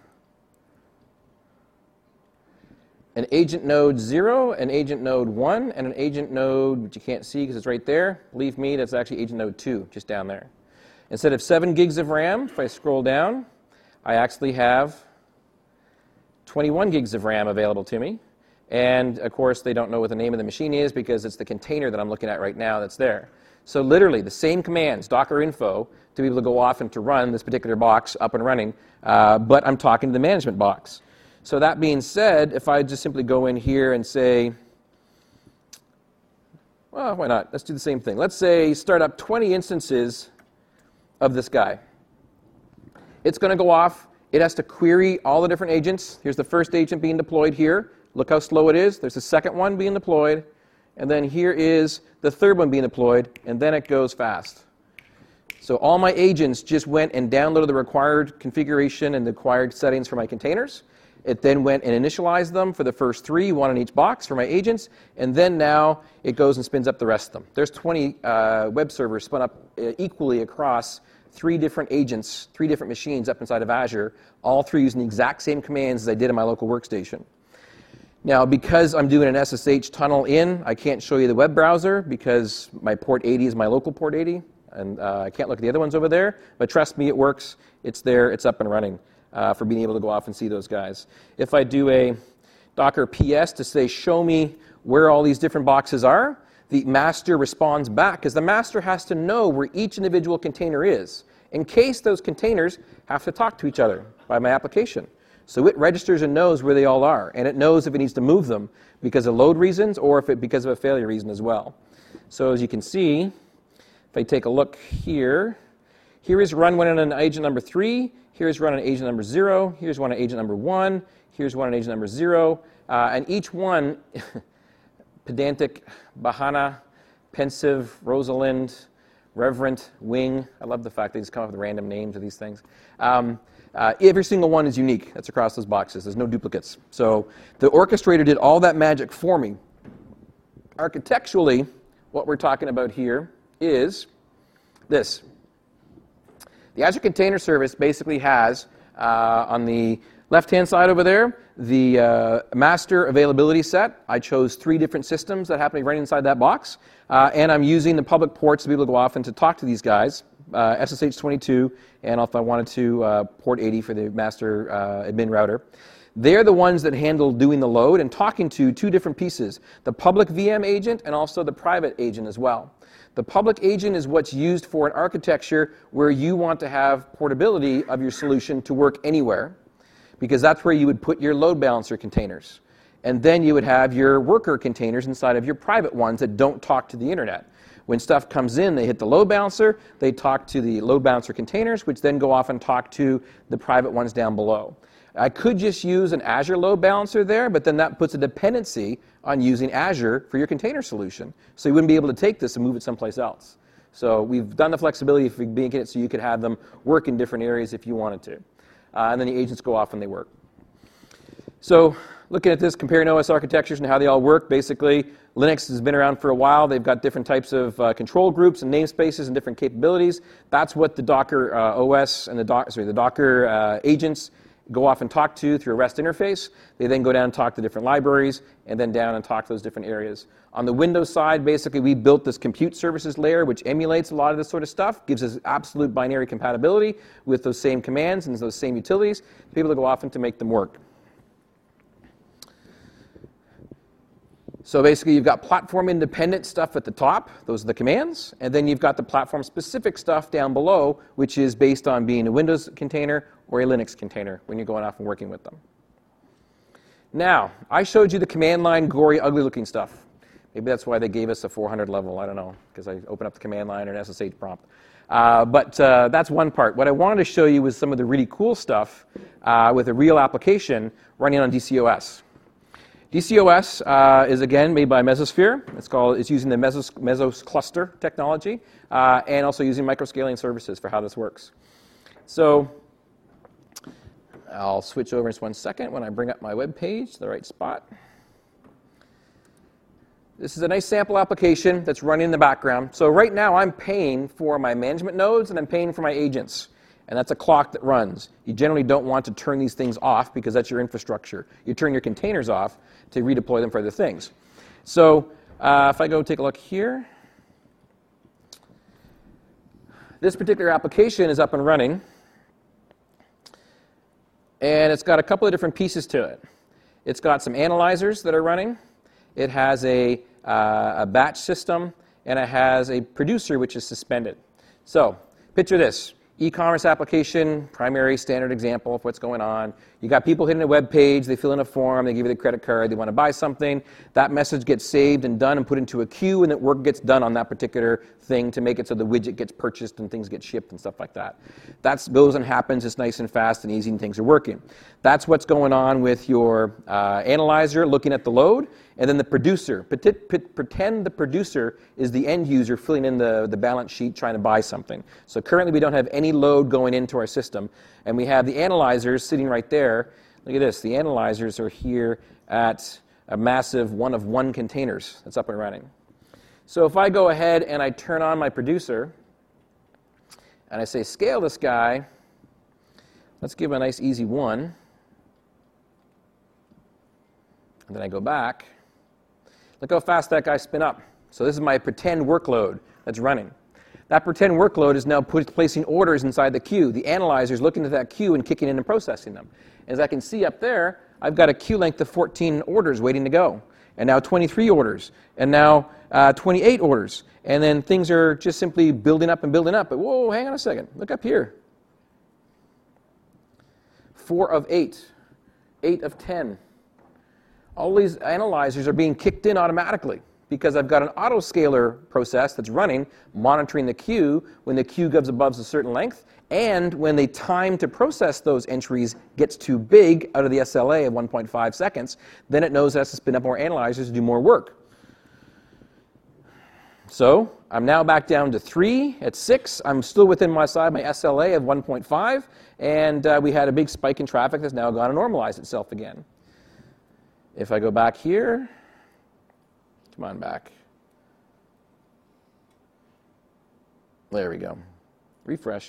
[SPEAKER 1] an agent node zero, an agent node one, and an agent node, which you can't see because it's right there. Believe me, that's actually agent node two, just down there. Instead of seven gigs of RAM, if I scroll down, I actually have twenty-one gigs of RAM available to me. And of course, they don't know what the name of the machine is because it's the container that I'm looking at right now that's there. So literally, the same commands, Docker info, to be able to go off and to run this particular box up and running, uh, but I'm talking to the management box. So that being said, if I just simply go in here and say, well, why not? Let's do the same thing. Let's say start up twenty instances of this guy. It's going to go off. It has to query all the different agents. Here's the first agent being deployed here. Look how slow it is. There's the second one being deployed. And then here is the third one being deployed. And then it goes fast. So all my agents just went and downloaded the required configuration and the required settings for my containers. It then went and initialized them for the first three, one in each box for my agents. And then now it goes and spins up the rest of them. There's twenty uh, web servers spun up uh, equally across three different agents, three different machines up inside of Azure, all three using the exact same commands as I did in my local workstation. Now, because I'm doing an S S H tunnel in, I can't show you the web browser because my port eighty is my local port eighty, and uh, I can't look at the other ones over there. But trust me, it works. It's there. It's up and running uh, for being able to go off and see those guys. If I do a Docker P S to say, show me where all these different boxes are, the master responds back because the master has to know where each individual container is in case those containers have to talk to each other by my application. So it registers and knows where they all are, and it knows if it needs to move them because of load reasons or if it because of a failure reason as well. So as you can see, if I take a look here, here is run one on agent number three, here's run on agent number zero, here's one on agent number one, here's one on agent number zero, uh, and each one, pedantic, Bahana, pensive, Rosalind, reverent, wing. I love the fact they just come up with random names of these things. Um, Uh, every single one is unique. That's across those boxes. There's no duplicates. So the orchestrator did all that magic for me. Architecturally, what we're talking about here is this. The Azure Container Service basically has, uh, on the left-hand side over there, the uh, master availability set. I chose three different systems that happen to be running inside that box. Uh, and I'm using the public ports to be able to go off and to talk to these guys. Uh, S S H twenty-two, and if I wanted to, uh, port eighty for the master uh, admin router. They're the ones that handle doing the load and talking to two different pieces, the public V M agent and also the private agent as well. The public agent is what's used for an architecture where you want to have portability of your solution to work anywhere. because that's where you would put your load balancer containers. And then you would have your worker containers inside of your private ones that don't talk to the internet. When stuff comes in, they hit the load balancer, they talk to the load balancer containers, which then go off and talk to the private ones down below. I could just use an Azure load balancer there, but then that puts a dependency on using Azure for your container solution. So you wouldn't be able to take this and move it someplace else. So we've done the flexibility for making it so you could have them work in different areas if you wanted to. Uh, and then the agents go off and they work. So looking at this, comparing O S architectures and how they all work, basically Linux has been around for a while. They've got different types of uh, control groups and namespaces and different capabilities. That's what the Docker uh, O S and the, doc, sorry, the Docker uh, agents go off and talk to through a REST interface. They then go down and talk to different libraries, and then down and talk to those different areas. On the Windows side, basically, we built this compute services layer, which emulates a lot of this sort of stuff, gives us absolute binary compatibility with those same commands and those same utilities, to be able to go off and to make them work. So basically, you've got platform-independent stuff at the top. Those are the commands. And then you've got the platform-specific stuff down below, which is based on being a Windows container or a Linux container when you're going off and working with them. Now, I showed you the command line, gory, ugly-looking stuff. Maybe that's why they gave us a four hundred level. I don't know, because I opened up the command line or an S S H prompt. Uh, but uh, that's one part. What I wanted to show you was some of the really cool stuff uh, with a real application running on D C O S. D C O S uh, is, again, made by Mesosphere. It's, called, it's using the Mesos, Mesos cluster technology uh, and also using microscaling services for how this works. So I'll switch over in just one second when I bring up my web page to the right spot. This is a nice sample application that's running in the background. So right now I'm paying for my management nodes and I'm paying for my agents. And that's a clock that runs. You generally don't want to turn these things off because that's your infrastructure. You turn your containers off to redeploy them for other things. So uh, if I go take a look here, this particular application is up and running. And it's got a couple of different pieces to it. It's got some analyzers that are running. It has a, uh, a batch system, and it has a producer which is suspended. So picture this. E-commerce application, primary standard example of what's going on. You got people hitting a web page, they fill in a form, they give you the credit card, they want to buy something. That message gets saved and done and put into a queue, and that work gets done on that particular thing to make it so the widget gets purchased and things get shipped and stuff like that. That goes and happens. It's nice and fast and easy and things are working. That's what's going on with your uh, analyzer looking at the load. And then the producer, pretend the producer is the end user filling in the, the balance sheet trying to buy something. So currently we don't have any load going into our system. And we have the analyzers sitting right there. Look at this. The analyzers are here at a massive one of one containers that's up and running. So if I go ahead and I turn on my producer and I say scale this guy, let's give him a nice easy one. And then I go back. Look how fast that guy spin up. So this is my pretend workload that's running. That pretend workload is now put, placing orders inside the queue. The analyzer is looking at that queue and kicking in and processing them. As I can see up there, I've got a queue length of fourteen orders waiting to go. And now twenty-three orders. And now uh, twenty-eight orders. And then things are just simply building up and building up. But whoa, hang on a second. Look up here. Four of eight. Eight of ten. All these analyzers are being kicked in automatically because I've got an autoscaler process that's running, monitoring the queue when the queue goes above a certain length, and when the time to process those entries gets too big out of the S L A of one point five seconds, then it knows it has to spin up more analyzers to do more work. So I'm now back down to three at six. I'm still within my side, my S L A of one point five, and uh, we had a big spike in traffic that's now gone to normalize itself again. If I go back here, come on back. There we go. Refresh.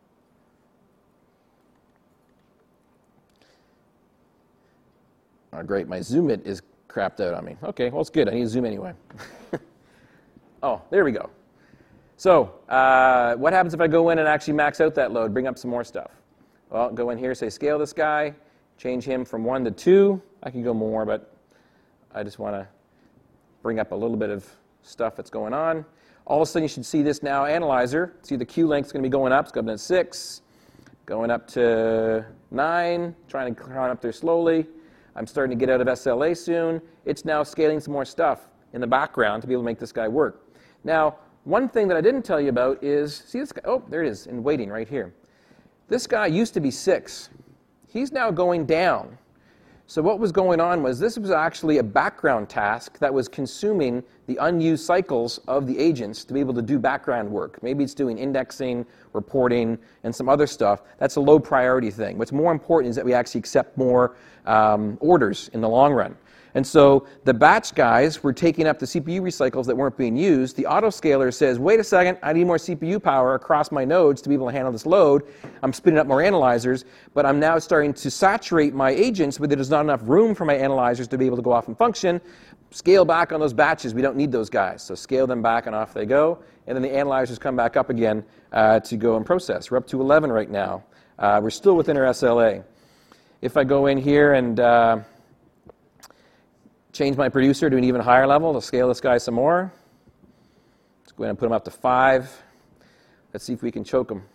[SPEAKER 1] Oh, great. My zoom it is crapped out on me. Okay, well, it's good. I need to zoom anyway. Oh, there we go. So uh, what happens if I go in and actually max out that load, bring up some more stuff? Well, go in here, say scale this guy, change him from one to two. I can go more, but I just want to bring up a little bit of stuff that's going on. All of a sudden, you should see this now analyzer. See the queue length is going to be going up. It's going to be at six. going up to nine, trying to climb up there slowly. I'm starting to get out of S L A soon. It's now scaling some more stuff in the background to be able to make this guy work. Now, one thing that I didn't tell you about is, see this guy? Oh, there it is, in waiting right here. This guy used to be six. He's now going down. So what was going on was this was actually a background task that was consuming the unused cycles of the agents to be able to do background work. Maybe it's doing indexing, reporting, and some other stuff. That's a low priority thing. What's more important is that we actually accept more um, orders in the long run. And so the batch guys were taking up the C P U recycles that weren't being used. The autoscaler says, wait a second, I need more C P U power across my nodes to be able to handle this load. I'm spinning up more analyzers, but I'm now starting to saturate my agents, but there's not enough room for my analyzers to be able to go off and function. Scale back on those batches. We don't need those guys. So scale them back and off they go. And then the analyzers come back up again uh, to go and process. We're up to eleven right now. Uh, we're still within our S L A. If I go in here and uh, change my producer to an even higher level to scale this guy some more. Let's go ahead and put him up to five. Let's see if we can choke him.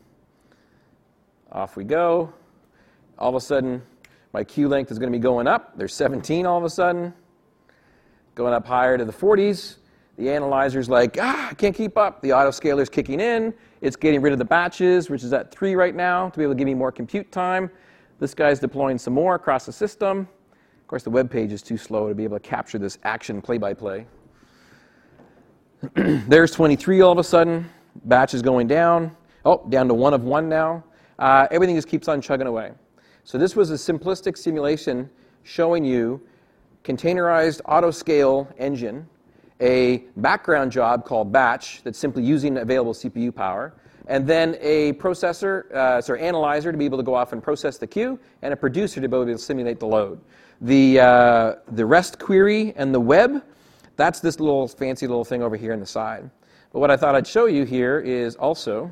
[SPEAKER 1] Off we go. All of a sudden, my queue length is going to be going up. There's seventeen all of a sudden. Going up higher to the forties. The analyzer's like, ah, I can't keep up. The autoscaler's kicking in. It's getting rid of the batches, which is at three right now, to be able to give me more compute time. This guy's deploying some more across the system. Of course, the web page is too slow to be able to capture this action play-by-play. There's twenty-three all of a sudden. Batch is going down. Oh, down to one of one now. Uh, everything just keeps on chugging away. So this was a simplistic simulation showing you containerized auto-scale engine, a background job called batch that's simply using available C P U power, and then a processor, uh, sorry, analyzer to be able to go off and process the queue, and a producer to be able to simulate the load. The, uh, the REST query and the web, that's this little fancy little thing over here on the side. But what I thought I'd show you here is also,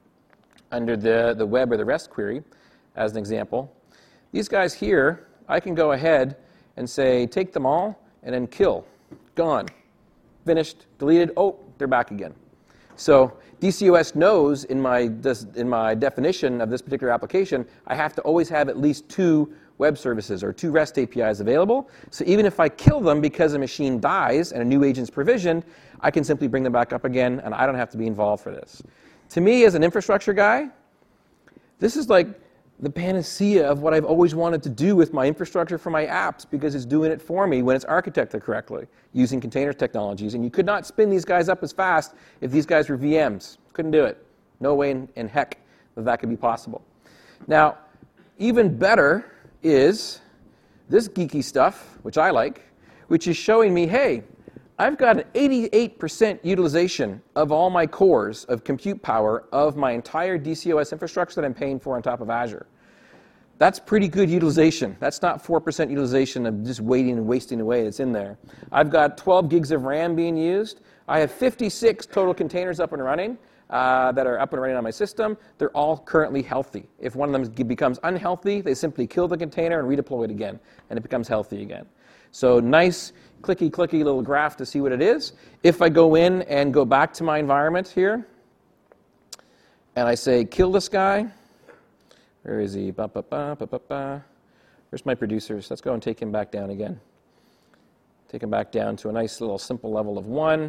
[SPEAKER 1] under the, the web or the REST query, as an example, these guys here, I can go ahead and say, take them all, and then kill. Gone. Finished. Deleted. Oh, they're back again. So D C O S knows in my, this, in my definition of this particular application, I have to always have at least two web services or two REST A P Is available. So even if I kill them because a machine dies and a new agent's provisioned, I can simply bring them back up again, and I don't have to be involved for this. To me, as an infrastructure guy, this is like the panacea of what I've always wanted to do with my infrastructure for my apps, because it's doing it for me when it's architected correctly using container technologies. And you could not spin these guys up as fast if these guys were V Ms. Couldn't do it. No way in, in heck that that could be possible. Now, even better is this geeky stuff, which I like, which is showing me, hey, I've got an eighty-eight percent utilization of all my cores of compute power of my entire D C O S infrastructure that I'm paying for on top of Azure. That's pretty good utilization. That's not four percent utilization of just waiting and wasting away that's in there. I've got twelve gigs of RAM being used. I have fifty-six total containers up and running uh, that are up and running on my system. They're all currently healthy. If one of them becomes unhealthy, they simply kill the container and redeploy it again, and it becomes healthy again. So nice, clicky, clicky little graph to see what it is. If I go in and go back to my environment here, and I say, kill this guy. Where is he? Ba, ba, ba, ba, ba, ba. Where's my producers? Let's go and take him back down again. Take him back down to a nice little simple level of one.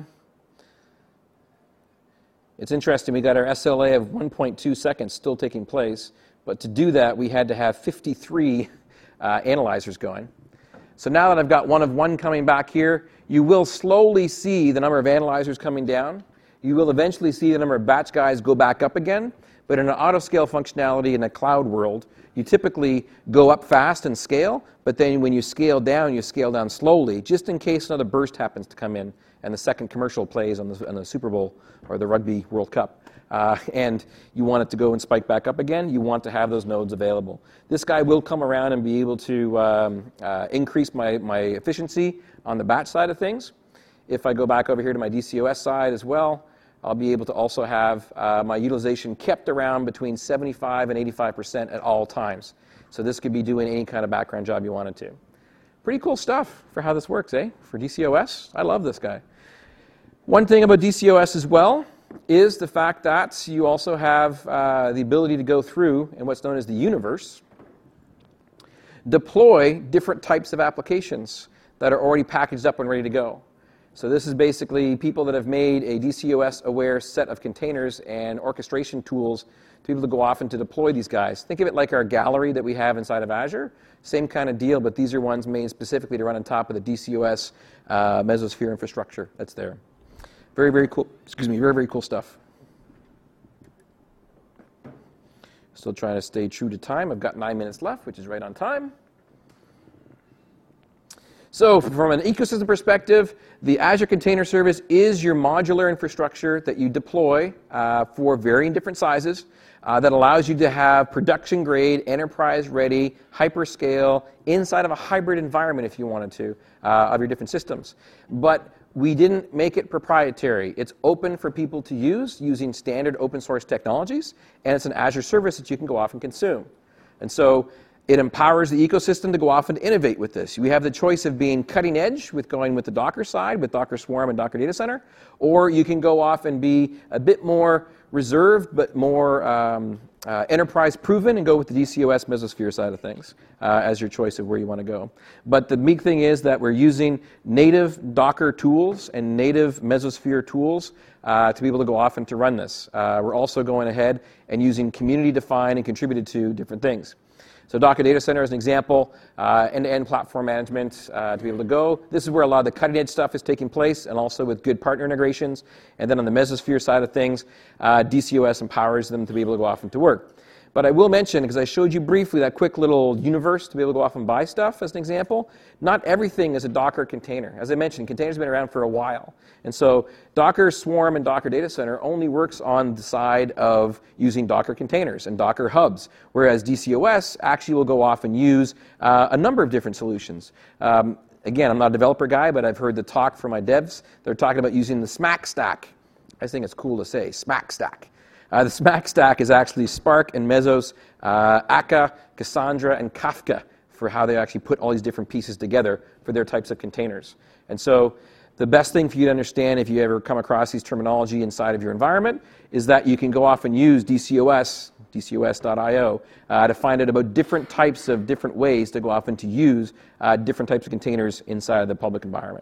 [SPEAKER 1] It's interesting, we got our S L A of one point two seconds still taking place, but to do that, we had to have fifty-three uh, analyzers going. So now that I've got one of one coming back here, you will slowly see the number of analyzers coming down. You will eventually see the number of batch guys go back up again. But in an auto-scale functionality in a cloud world, you typically go up fast and scale, but then when you scale down, you scale down slowly, just in case another burst happens to come in and the second commercial plays on the, on the Super Bowl or the Rugby World Cup. Uh, and you want it to go and spike back up again, you want to have those nodes available. This guy will come around and be able to um, uh, increase my, my efficiency on the batch side of things. If I go back over here to my D C O S side as well, I'll be able to also have uh, my utilization kept around between seventy-five and eighty-five percent at all times. So this could be doing any kind of background job you wanted to. Pretty cool stuff for how this works, eh? For D C O S, I love this guy. One thing about D C O S as well, is the fact that you also have uh, the ability to go through in what's known as the universe, deploy different types of applications that are already packaged up and ready to go. So this is basically people that have made a D C O S-aware set of containers and orchestration tools to be able to go off and to deploy these guys. Think of it like our gallery that we have inside of Azure. Same kind of deal, but these are ones made specifically to run on top of the D C O S uh, Mesosphere infrastructure that's there. Very, very cool. Excuse me, very, very cool stuff. Still trying to stay true to time. I've got nine minutes left, which is right on time. So from an ecosystem perspective, the Azure Container Service is your modular infrastructure that you deploy uh, for varying different sizes uh, that allows you to have production-grade, enterprise-ready, hyperscale, inside of a hybrid environment, if you wanted to, uh, of your different systems. But we didn't make it proprietary. It's open for people to use using standard open source technologies, and it's an Azure service that you can go off and consume. And so it empowers the ecosystem to go off and innovate with this. We have the choice of being cutting edge with going with the Docker side, with Docker Swarm and Docker Data Center, or you can go off and be a bit more reserved but more um, uh, enterprise proven and go with the D C O S Mesosphere side of things uh, as your choice of where you want to go. But the big thing is that we're using native Docker tools and native Mesosphere tools uh, to be able to go off and to run this. Uh, we're also going ahead and using community-defined and contributed to different things. So Docker Data Center is an example, uh, end-to-end platform management uh, to be able to go. This is where a lot of the cutting-edge stuff is taking place, and also with good partner integrations. And then on the Mesosphere side of things, uh, D C O S empowers them to be able to go off and to work. But I will mention, because I showed you briefly that quick little universe to be able to go off and buy stuff as an example, not everything is a Docker container. As I mentioned, containers have been around for a while. And so Docker Swarm and Docker Data Center only works on the side of using Docker containers and Docker hubs, whereas D C O S actually will go off and use uh, a number of different solutions. Um, again, I'm not a developer guy, but I've heard the talk from my devs. They're talking about using the SMAC stack. I think it's cool to say, SMAC stack. Uh, the SMAC stack is actually Spark and Mesos, uh, Akka, Cassandra, and Kafka for how they actually put all these different pieces together for their types of containers. And so the best thing for you to understand if you ever come across these terminology inside of your environment is that you can go off and use D C O S, D C O S dot I O, uh, to find out about different types of different ways to go off and to use uh, different types of containers inside of the public environment.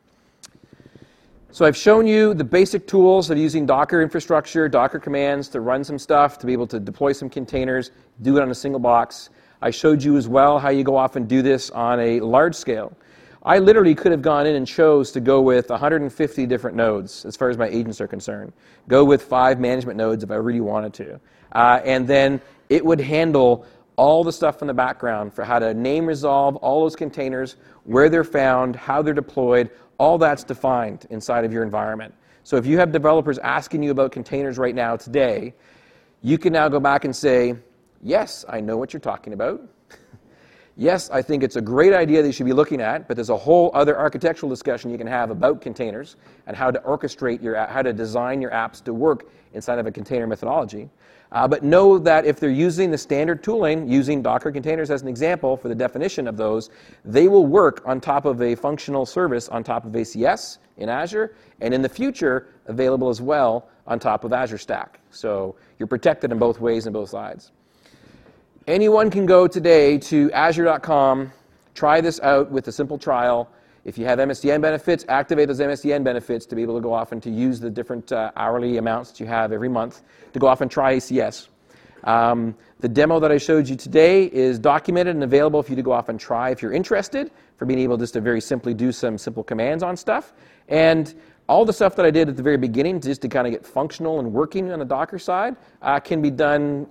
[SPEAKER 1] So I've shown you the basic tools of using Docker infrastructure, Docker commands to run some stuff, to be able to deploy some containers, do it on a single box. I showed you as well how you go off and do this on a large scale. I literally could have gone in and chose to go with one hundred fifty different nodes as far as my agents are concerned. Go with five management nodes if I really wanted to. Uh, and then it would handle all the stuff in the background for how to name resolve all those containers, where they're found, how they're deployed. All that's defined inside of your environment. So if you have developers asking you about containers right now today, you can now go back and say, yes, I know what you're talking about. Yes, I think it's a great idea that you should be looking at, but there's a whole other architectural discussion you can have about containers and how to orchestrate your, how to design your apps to work inside of a container methodology. Uh, but know that if they're using the standard tooling, using Docker containers as an example for the definition of those, they will work on top of a functional service on top of A C S in Azure, and in the future, available as well on top of Azure Stack. So you're protected in both ways and both sides. Anyone can go today to azure dot com, try this out with a simple trial. If you have M S D N benefits, activate those M S D N benefits to be able to go off and to use the different uh, hourly amounts that you have every month to go off and try A C S. Um, the demo that I showed you today is documented and available for you to go off and try if you're interested, for being able just to very simply do some simple commands on stuff. And all the stuff that I did at the very beginning just to kind of get functional and working on the Docker side uh, can be done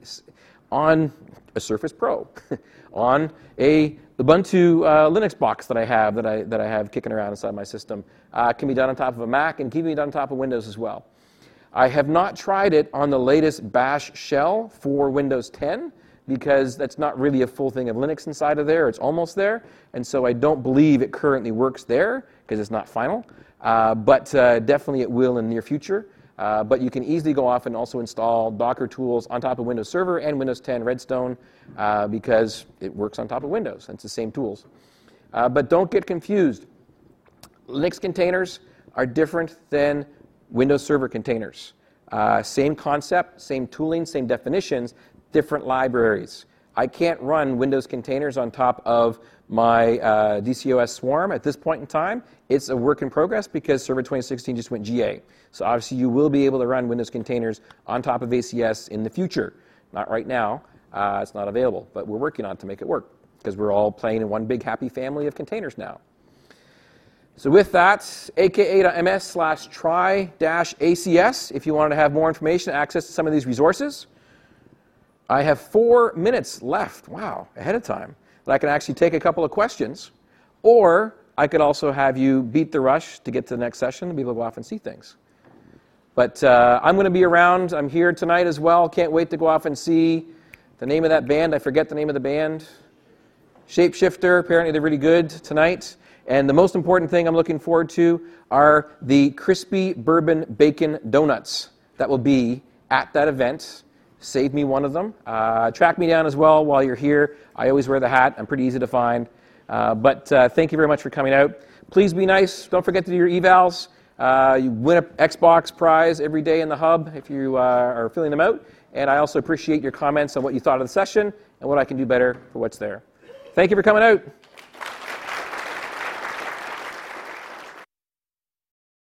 [SPEAKER 1] on a Surface Pro, on a Ubuntu uh, Linux box that I have that I that I have kicking around inside my system. Uh, can be done on top of a Mac and can be done on top of Windows as well. I have not tried it on the latest Bash shell for Windows ten because that's not really a full thing of Linux inside of there. It's almost there, and so I don't believe it currently works there because it's not final. Uh, but uh, definitely it will in the near future. Uh, but you can easily go off and also install Docker tools on top of Windows Server and Windows ten Redstone uh, because it works on top of Windows. It's the same tools. Uh, but don't get confused. Linux containers are different than Windows Server containers. Uh, same concept, same tooling, same definitions, different libraries. I can't run Windows containers on top of my uh, D C O S Swarm at this point in time. It's a work in progress because Server twenty sixteen just went G A. So obviously you will be able to run Windows containers on top of A C S in the future. Not right now. Uh, it's not available, but we're working on it to make it work because we're all playing in one big happy family of containers now. So with that, aka.ms slash try dash ACS if you want to have more information, access to some of these resources. I have four minutes left, wow, ahead of time, that I can actually take a couple of questions, or I could also have you beat the rush to get to the next session and be able to go off and see things. But uh, I'm going to be around. I'm here tonight as well. Can't wait to go off and see the name of that band. I forget the name of the band. Shapeshifter, apparently they're really good tonight. And the most important thing I'm looking forward to are the crispy bourbon bacon donuts that will be at that event. Save me one of them. Uh, track me down as well while you're here. I always wear the hat. I'm pretty easy to find. Uh, but uh, thank you very much for coming out. Please be nice. Don't forget to do your evals. Uh, you win an Xbox prize every day in the hub if you uh, are filling them out. And I also appreciate your comments on what you thought of the session and what I can do better for what's there. Thank you for coming out.